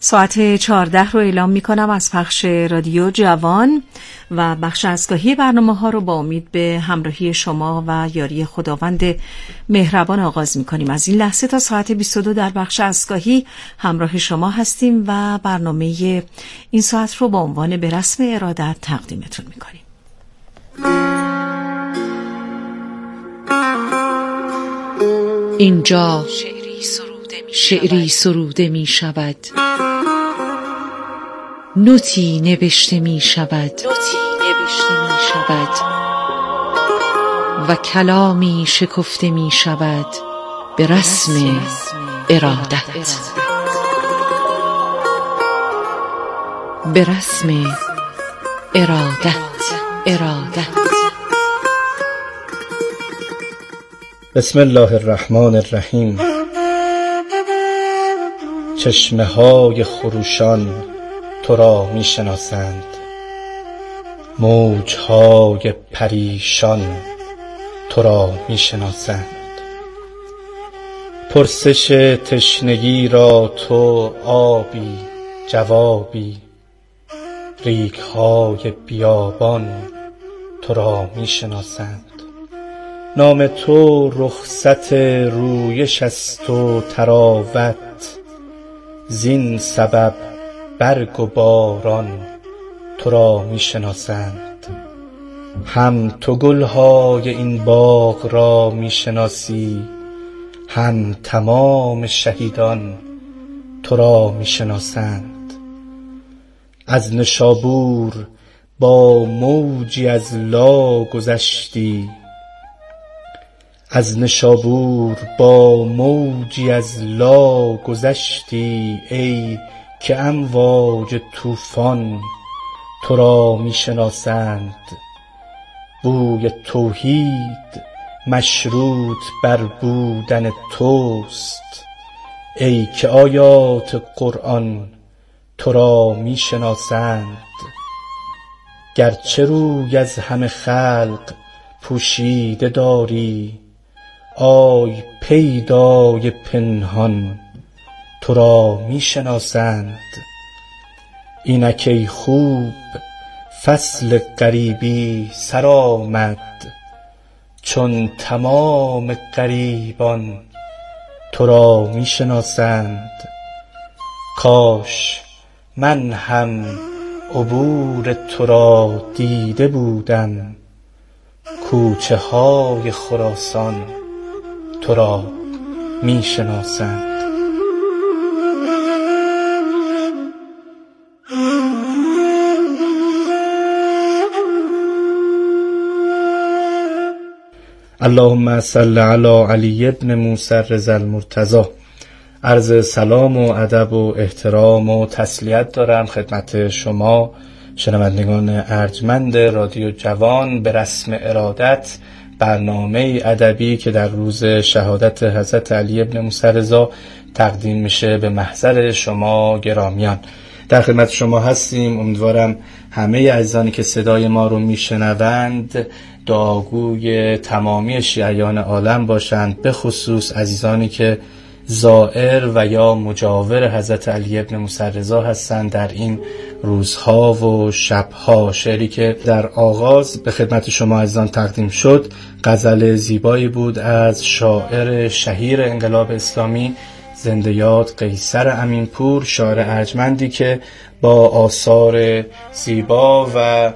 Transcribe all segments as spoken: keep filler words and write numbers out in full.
ساعت چهارده رو اعلام می کنم از پخش رادیو جوان و بخش ازگاهی برنامه ها رو با امید به همراهی شما و یاری خداوند مهربان آغاز می کنیم. از این لحظه تا ساعت بیست و دو در بخش ازگاهی همراه شما هستیم و برنامه این ساعت رو با عنوان به رسم ارادت تقدیمتون می کنیم. اینجا شعری سروده می شود، نوتی نوشته می شود و کلامی شکفته می شود به رسم ارادت. به رسم ارادت ارادت بسم الله الرحمن الرحیم. چشمه های خروشان تو را می شناسند، موج های پریشان تو را می شناسند. پرسش تشنگی را تو آبی جوابی، ریگ های بیابان تو را می شناسند. نام تو رخصت رویش است و طراوت، زین سبب برگ و باران تو را می شناسند. هم تو گلهای این باغ را می شناسی، هم تمام شهیدان تو را می شناسند. از نشابور با موجی از لا گذشتی، از نشابور با موجی از لا گذشتی، ای که امواج طوفان تو را می شناسند. بوی توحید مشروط بر بودن توست، ای که آیات قرآن تو را می شناسند. گرچه روی از همه خلق پوشیده داری، آی پیدای پنهان تو را می شناسند. اینک ای خوب فصل غریبی سر آمد، چون تمام غریبان تو را می شناسند. کاش من هم عبور تو را دیده بودم، کوچه های خراسان تو را می شناسند. اللهم صل علی علی ابن موسی رضی المرتضی. عرض سلام و ادب و احترام و تسلیت دارم خدمت شما شنوندگان ارجمند رادیو جوان. به رسم ارادت، برنامه ادبی که در روز شهادت حضرت علی ابن موسی رضا تقدیم میشه به محضر شما گرامیان. در خدمت شما هستیم. امیدوارم همه عزیزانی که صدای ما رو میشنوند دعاگوی تمامی شیعیان عالم باشند، به خصوص عزیزانی که زائر و یا مجاور حضرت علی ابن موسی رضا هستند در این روزها و شبها. شعری که در آغاز به خدمت شما عزیزان تقدیم شد غزل زیبایی بود از شاعر شهیر انقلاب اسلامی زنده یاد قیصر امینپور، شاعر ارجمندی که با آثار زیبا و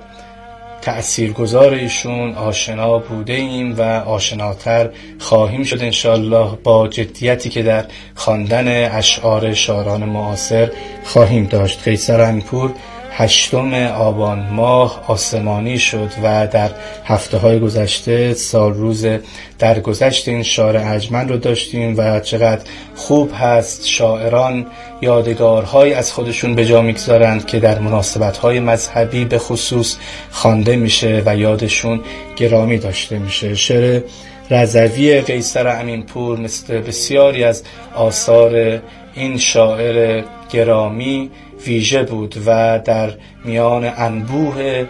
تأثیرگذار ایشون آشنا بوده ایم و آشناتر خواهیم شد انشالله با جدیتی که در خواندن اشعار شاعران معاصر خواهیم داشت. قیصر امینپور هشتم آبان ماه آسمانی شد و در هفته های گذشته سال روز درگذشت این شاعر ارجمند رو داشتیم و چقدر خوب هست شاعران یادگارهای از خودشون به جا میگذارند که در مناسبت‌های مذهبی به خصوص خوانده میشه و یادشون گرامی داشته میشه. شعر رضوی قیصر امینپور مثل بسیاری از آثار این شاعر گرامی ویژه بود و در میان انبوه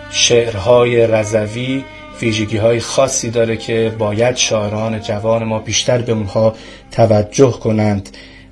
شعرهای رضوی ویژگی‌های خاصی داره که باید شاعران جوان ما بیشتر به اونها توجه کنند.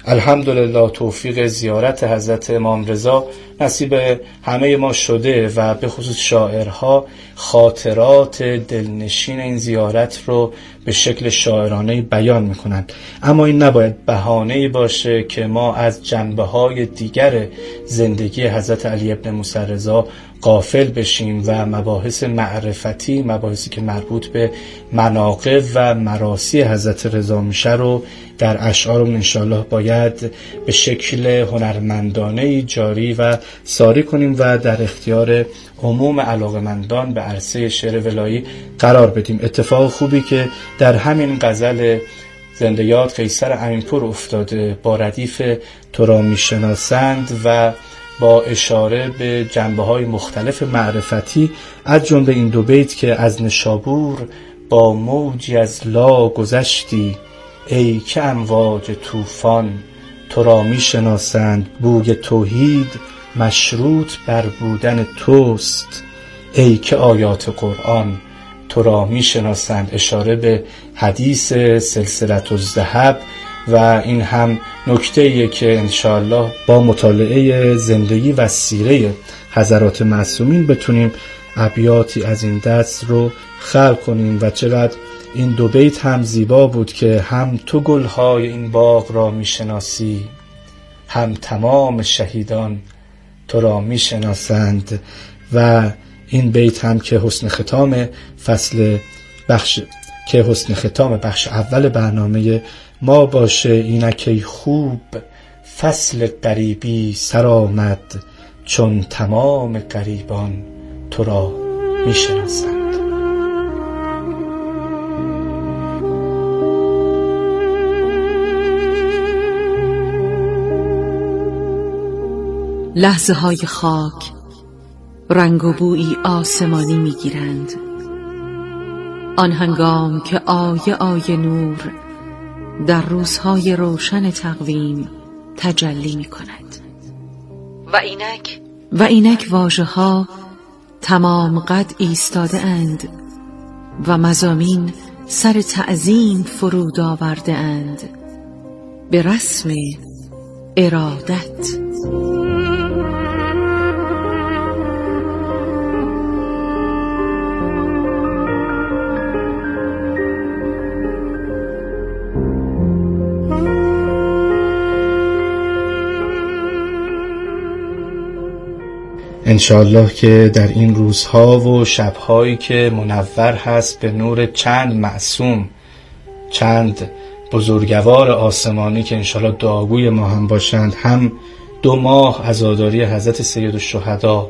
الحمدلله توفیق زیارت حضرت امام رضا نصیب همه ما شده و به خصوص شاعرها خاطرات دلنشین این زیارت رو به شکل شاعرانه بیان میکنند. اما این نباید بهانه‌ای باشه که ما از جنبه‌های دیگر زندگی حضرت علی ابن موسی رضا غافل بشیم و مباحث معرفتی، مباحثی که مربوط به مناقب و مراسی حضرت رضا میشه رو در اشعارمون انشاءالله باید به شکل هنرمندانه جاری و ساری کنیم و در اختیار عموم علاقمندان به عرصه شعر ولایی قرار بدیم. اتفاق خوبی که در همین غزل زنده یاد قیصر امینپور افتاده با ردیف تو را میشناسند و با اشاره به جنبه‌های مختلف معرفتی، از جمله این دو بیت که از نشابور با موجی از لا گذشتی، ای که امواج طوفان تو را میشناسند، بوی توحید مشروط بر بودن توست، ای که آیات قرآن تو را میشناسند. اشاره به حدیث سلسلة الذهب و این هم نکته‌ایه که انشاءالله با مطالعه زندگی و سیره حضرات معصومین بتونیم ابیاتی از این دست رو خلق کنیم. و چقدر این دو بیت هم زیبا بود که هم تو گلهای این باغ را میشناسی، هم تمام شهیدان تو را میشناسند. و این بیت هم که حسن ختام فصل بخش که حسن ختام بخش اول برنامه ما باشه. اینک خوب فصل غریبی سر آمد، چون تمام غریبان تو را میشناسند. لحظه های خاک رنگ و بویی آسمانی میگیرند، آن هنگام که آیه آیه نور در روزهای روشن تقویم تجلی می کند. و اینک و اینک واژه ها تمام قد ایستاده اند و مضامین سر تعظیم فرود آورده اند به رسم ارادت. انشاءالله که در این روزها و شبهایی که منور هست به نور چند معصوم، چند بزرگوار آسمانی که انشاءالله دعاگوی ما هم باشند، هم دو ماه عزاداری حضرت سیدالشهدا،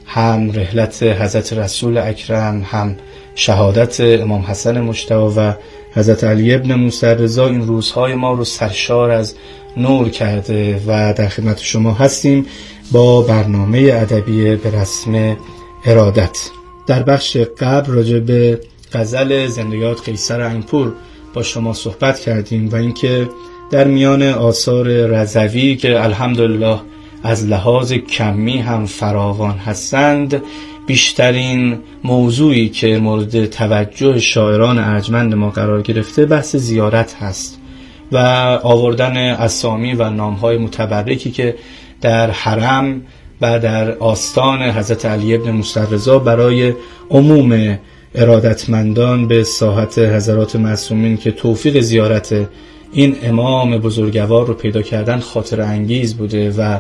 هم رحلت حضرت رسول اکرم، هم شهادت امام حسن مجتبی و حضرت علی ابن موسی رضا، این روزهای ما رو سرشار از نور کرده و در خدمت شما هستیم با برنامه ادبی به رسم ارادت. در بخش قبل راجع به غزل زنده یاد قیصر امینپور با شما صحبت کردیم و اینکه در میان آثار رضوی که الحمدلله از لحاظ کمی هم فراوان هستند، بیشترین موضوعی که مورد توجه شاعران ارجمند ما قرار گرفته بحث زیارت هست و آوردن اسامی و نامهای متبرکی که در حرم و در آستان حضرت علی ابن موسی رضا برای عموم ارادتمندان به ساحت حضرات معصومین که توفیق زیارت این امام بزرگوار رو پیدا کردن خاطر انگیز بوده و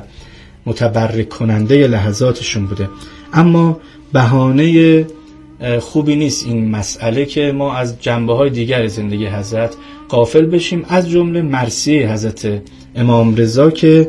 متبرک کننده لحظاتشون بوده. اما بهانه خوبی نیست این مسئله که ما از جنبه‌های دیگر زندگی حضرت غافل بشیم، از جمله مرثیه حضرت امام رضا که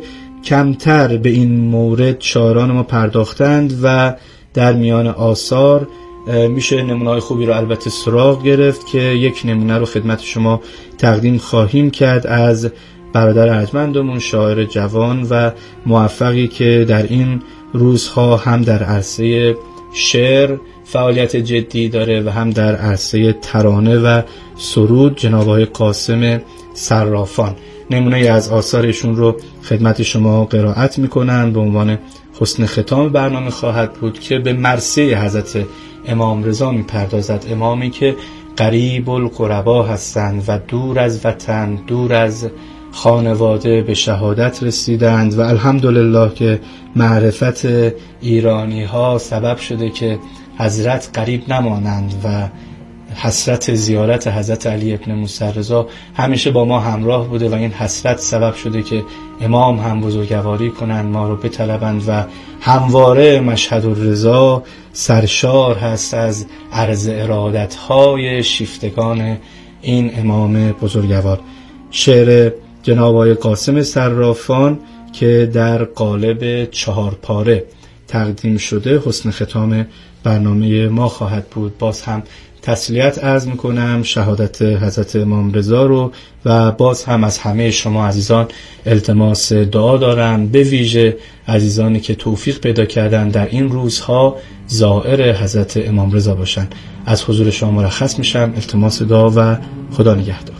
کمتر به این مورد شاعران ما پرداختند و در میان آثار میشه نمونه‌های خوبی رو البته سراغ گرفت که یک نمونه رو خدمت شما تقدیم خواهیم کرد از برادر ارجمندمون شاعر جوان و موفقی که در این روزها هم در عرصه شعر فعالیت جدی داره و هم در عرصه ترانه و سرود، جناب آقای قاسم صرافان. نمونه از آثارشون رو خدمت شما قرائت میکنن به عنوان حسن ختام برنامه خواهد بود که به مرثیه حضرت امام رضا میپردازد، امامی که قریب القربا هستند و دور از وطن، دور از خانواده به شهادت رسیدند و الحمدلله که معرفت ایرانی ها سبب شده که حضرت غریب نمانند و حسرت زیارت حضرت علی ابن موسی رضا همیشه با ما همراه بوده و این حسرت سبب شده که امام هم بزرگواری کنند، ما رو بطلبند و همواره مشهد الرضا سرشار هست از عرض ارادت‌های شیفتگان این امام بزرگوار. شعر جناب آقای قاسم صرافان که در قالب چهار پاره تقدیم شده حسن ختام برنامه ما خواهد بود. باز هم تسلیت عرض میکنم شهادت حضرت امام رضا رو و باز هم از همه شما عزیزان التماس دعا دارم، به ویژه عزیزانی که توفیق پیدا کردن در این روزها زائر حضرت امام رضا باشن. از حضور شما مرخص میشم. التماس دعا و خدا نگهدار.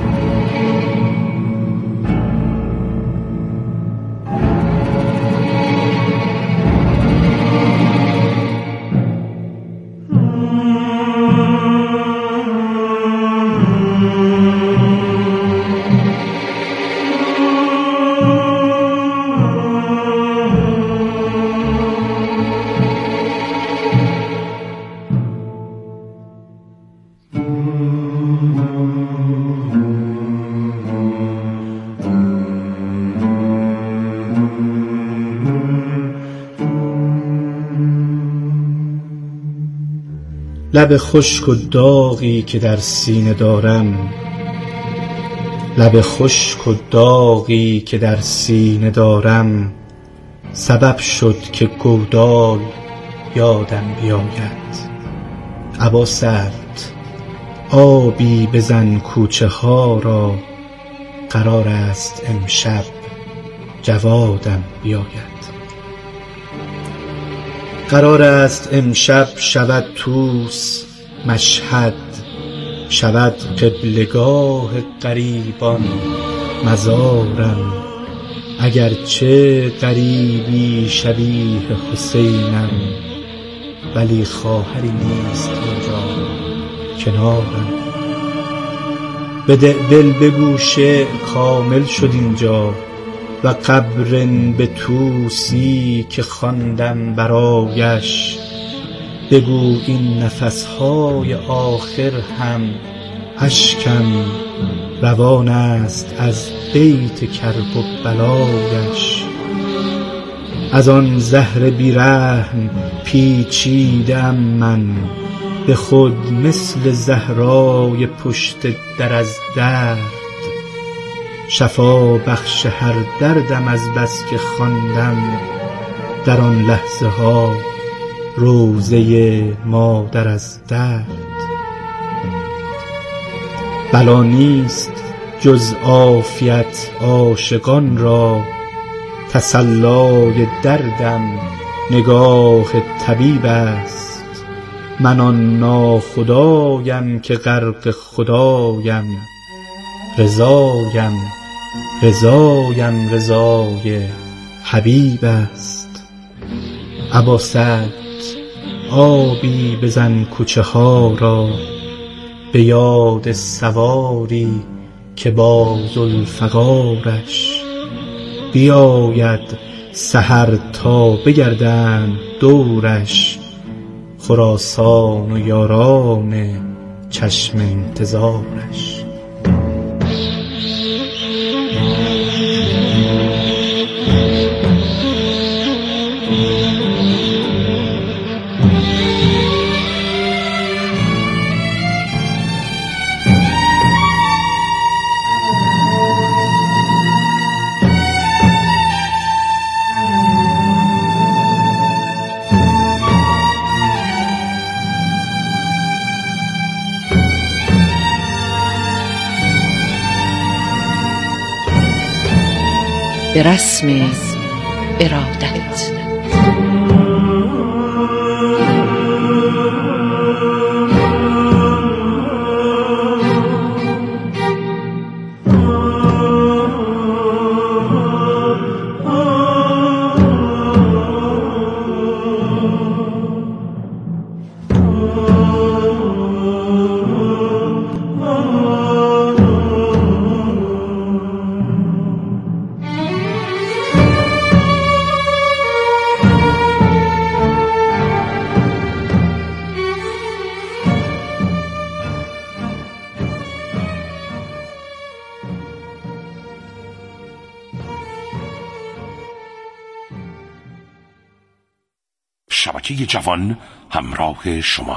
لب خشک و داغی که در سینه دارم، لب خشک و داغی که در سینه دارم، سبب شد که گودال یادم بیاید. ابا سعد آبی بزن کوچه ها را، قرار است امشب جوادم بیاید. قرار است امشب شود طوس مشهد، شود قبلگاه غریبان مزارم. اگرچه غریبی شبیه حسینم، ولی خواهری نیست اینجا کنارم. بده دل بگو شعر کامل شد اینجا، و قبر به طوسی که خواندم برایش. بگو این نفسهای آخر هم اشکم روان است از بیت کرب و بلایش. از آن زهر بیرحم پیچیدم من، به خود مثل زهرای پشت در از درد. شفا بخش هر دردم از بس که خواندم، در آن لحظه ها روضه مادر از درد. بلا نیست جز عافیت عاشقان را، تسلای دردم نگاه طبیب است. من آن ناخدایم که غرق خدایم، رضایم رضایم رضای حبیب است. ابا سعد آبی بزن کوچه ها را، به یاد سواری که با ذوالفقارش. بیاید سحر تا بگردند دورش، خراسان و یاران چشم انتظارش. به رسم ارادت. شبکه جوان همراه شما.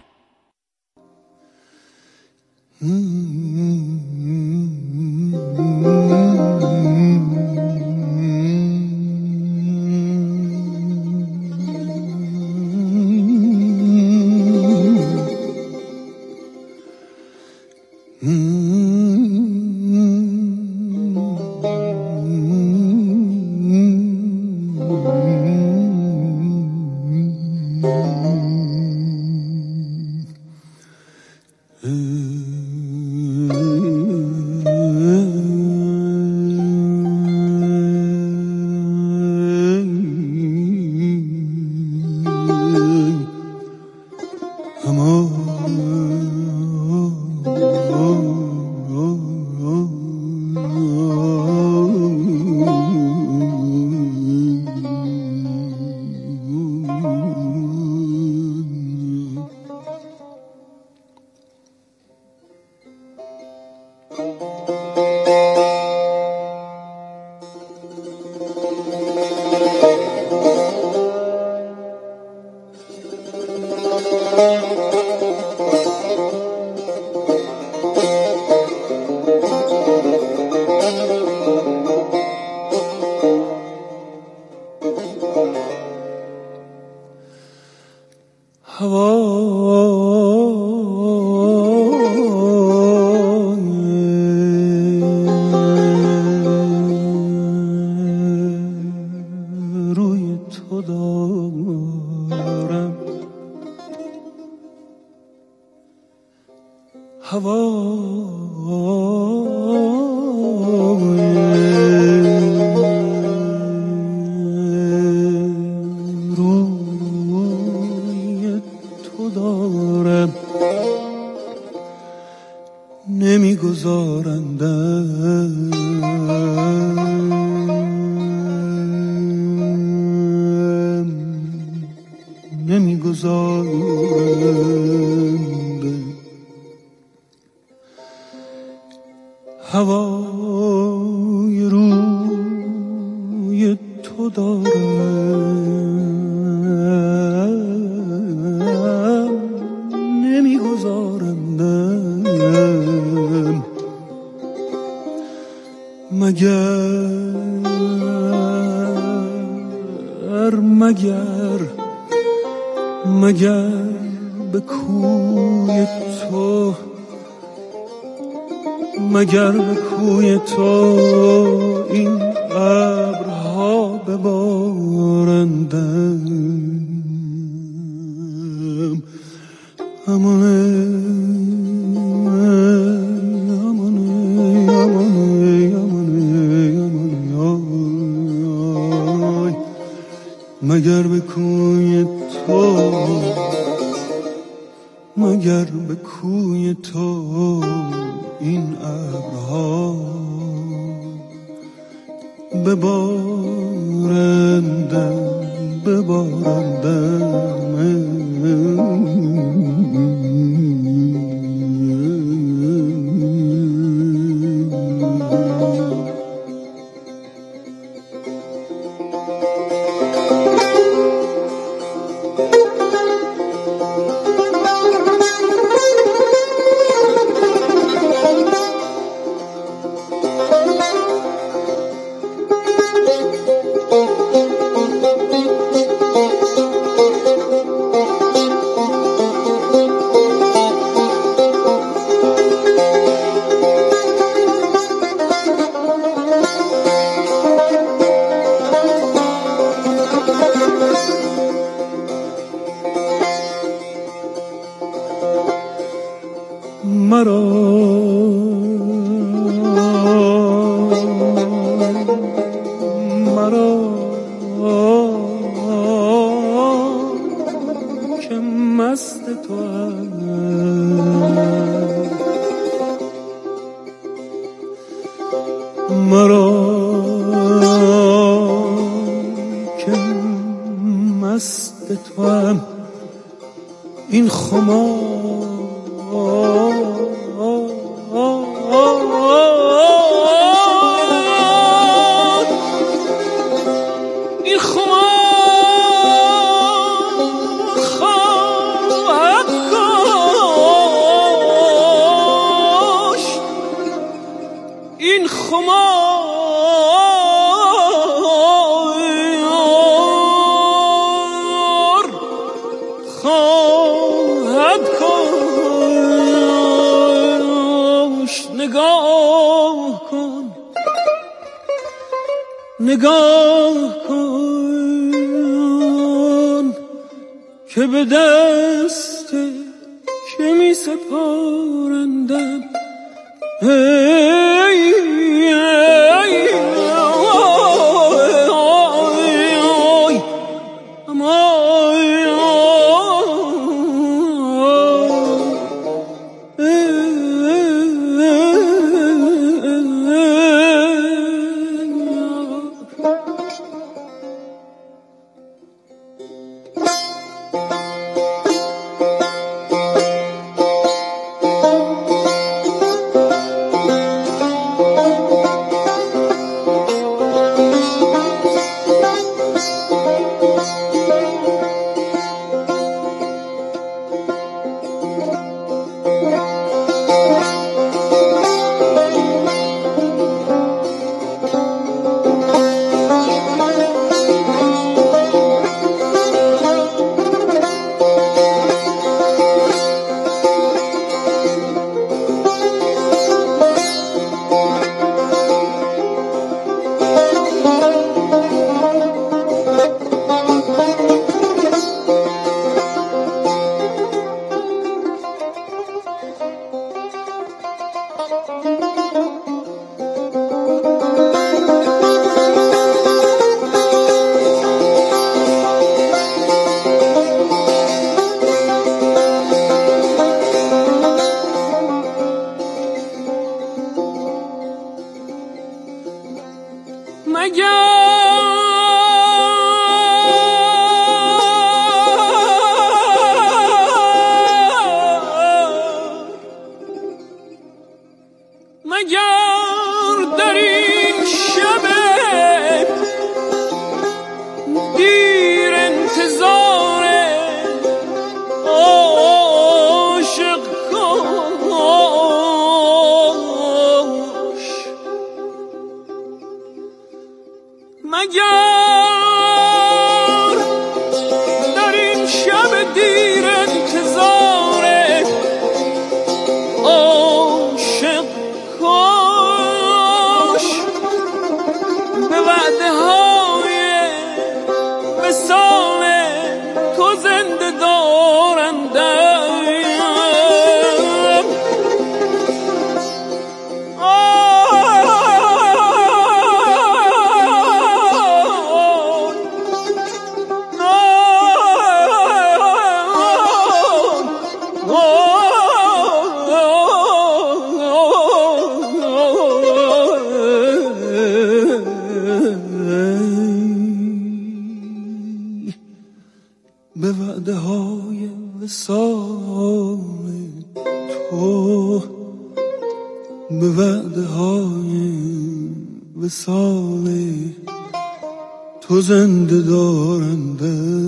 هوای روی تو دارم، نمیگذارندم مگر مگر مگر به کوی تو، مگر به کوی تو این ابرها ببارندم. امانه امانه امانه امانه امانه مگر به کوی تو، مگر به کوی تو این ابرها ببارندم ببارندم. مرا مرا که مست توام، مرا که مست توام، این خمار این خمار نگاه کن که به دست که می سپارندم. ای ای ای به وعده های وصال تو، به وعده های وصال تو زنده دارنده.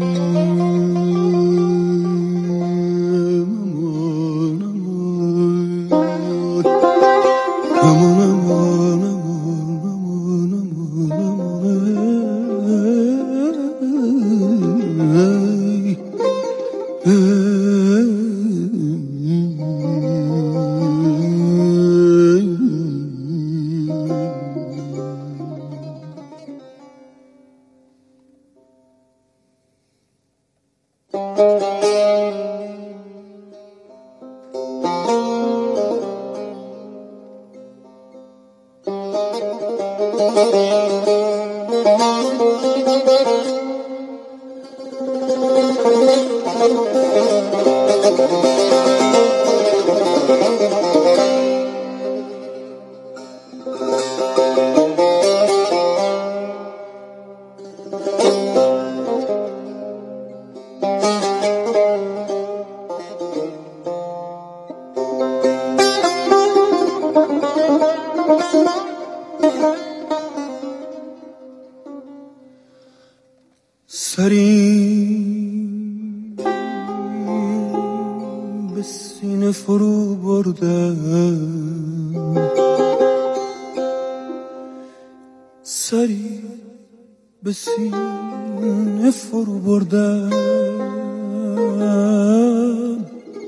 سری به سینه فرو بردم، سری به سینه فرو بردم،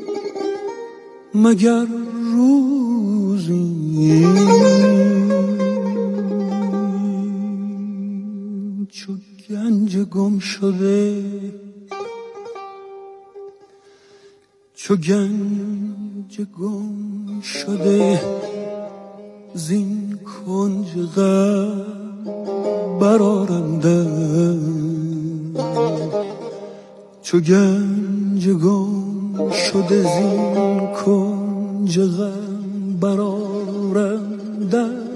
مگر روزی گم شده، چو گنج گم شده زین کنج غم برآرندم، چو گنج گم شده زین کنج غم برآرندم.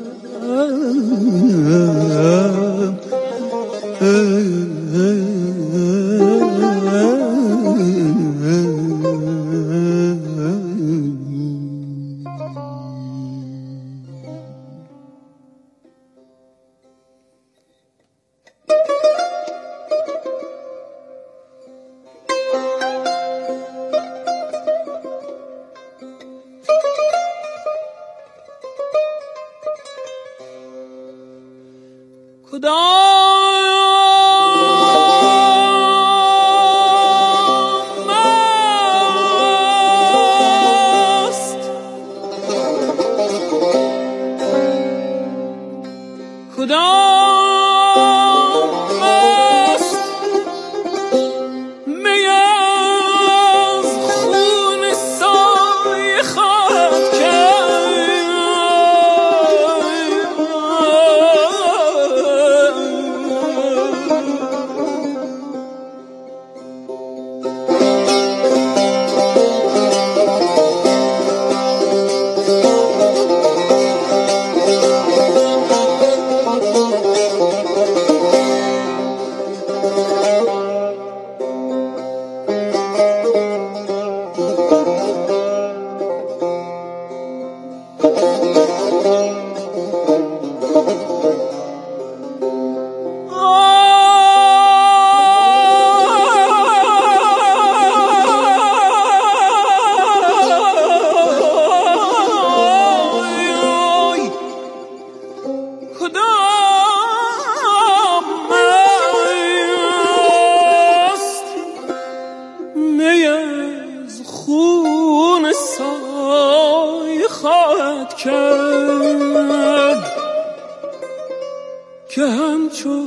که همچو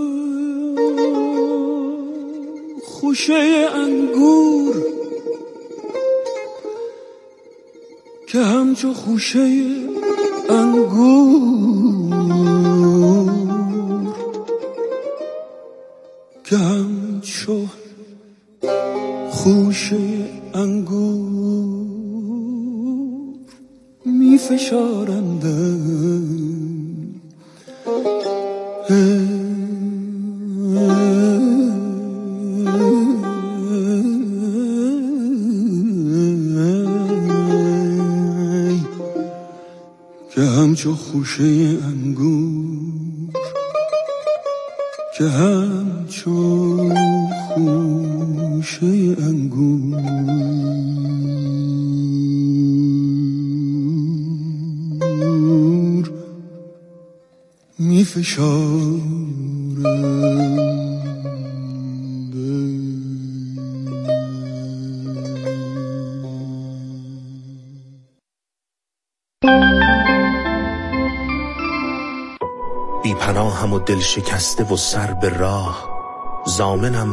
خوشه انگور، که همچو خوشه انگور، که همچو خوشه انگور می فشارندم. که همچو خوشه انگور، که همچو خوشه انگور می فشارم. بی پناهم و دل شکسته و سر به راه، ضامنم